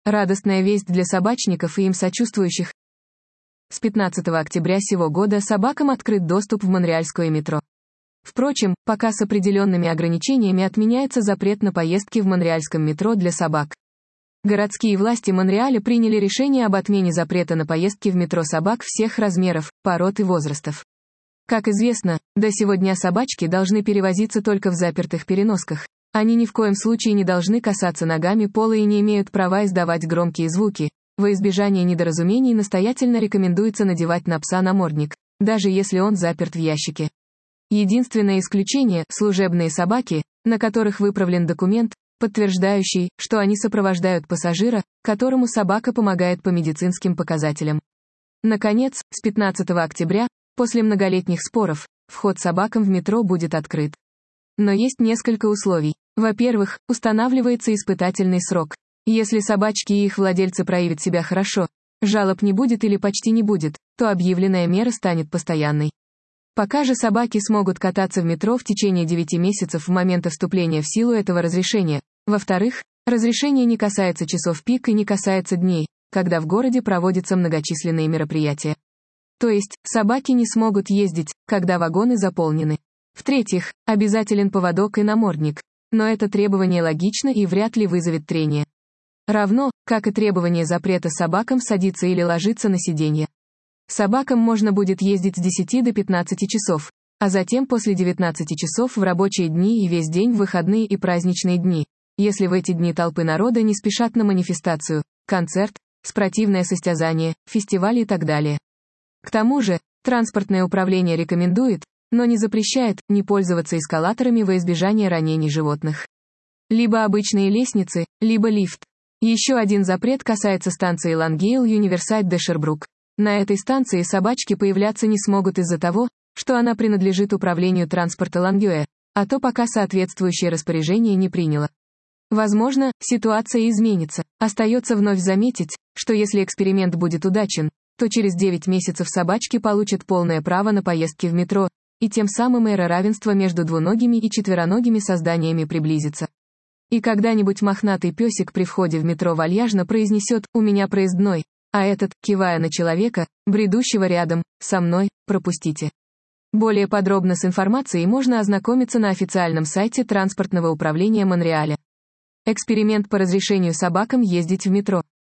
Радостная весть для собачников и им сочувствующих. С 15 октября сего года собакам открыт доступ в монреальское метро. Впрочем, пока с определенными ограничениями отменяется запрет на поездки в монреальском метро для собак. Городские власти Монреаля приняли решение об отмене запрета на поездки в метро собак всех размеров, пород и возрастов. Как известно, до сего дня собачки должны перевозиться только в запертых переносках. Они ни в коем случае не должны касаться ногами пола и не имеют права издавать громкие звуки. Во избежание недоразумений настоятельно рекомендуется надевать на пса намордник, даже если он заперт в ящике. Единственное исключение – служебные собаки, на которых выправлен документ, подтверждающий, что они сопровождают пассажира, которому собака помогает по медицинским показателям. Наконец, с 15 октября, после многолетних споров, вход собакам в метро будет открыт. Но есть несколько условий. Во-первых, устанавливается испытательный срок. Если собачки и их владельцы проявят себя хорошо, жалоб не будет или почти не будет, то объявленная мера станет постоянной. Пока же собаки смогут кататься в метро в течение 9 месяцев в момент вступления в силу этого разрешения. Во-вторых, разрешение не касается часов пик и не касается дней, когда в городе проводятся многочисленные мероприятия. То есть, собаки не смогут ездить, когда вагоны заполнены. В-третьих, обязателен поводок и намордник. Но это требование логично и вряд ли вызовет трение. Равно, как и требование запрета собакам садиться или ложиться на сиденье. Собакам можно будет ездить с 10 до 15 часов, а затем после 19 часов в рабочие дни и весь день в выходные и праздничные дни, если в эти дни толпы народа не спешат на манифестацию, концерт, спортивное состязание, фестиваль и так далее. К тому же, транспортное управление рекомендует, но не запрещает, не пользоваться эскалаторами во избежание ранений животных. Либо обычные лестницы, либо лифт. Еще один запрет касается станции Лангейл Юниверсайд де Шербрук. На этой станции собачки появляться не смогут из-за того, что она принадлежит управлению транспорта Лангюэ, а то пока соответствующее распоряжение не приняло. Возможно, ситуация изменится. Остается вновь заметить, что если эксперимент будет удачен, то через 9 месяцев собачки получат полное право на поездки в метро, и тем самым эра равенства между двуногими и четвероногими созданиями приблизится. И когда-нибудь мохнатый песик при входе в метро вальяжно произнесет «У меня проездной», а этот, кивая на человека, бредущего рядом, «Со мной, пропустите». Более подробно с информацией можно ознакомиться на официальном сайте Транспортного управления Монреаля. Эксперимент по разрешению собакам ездить в метро.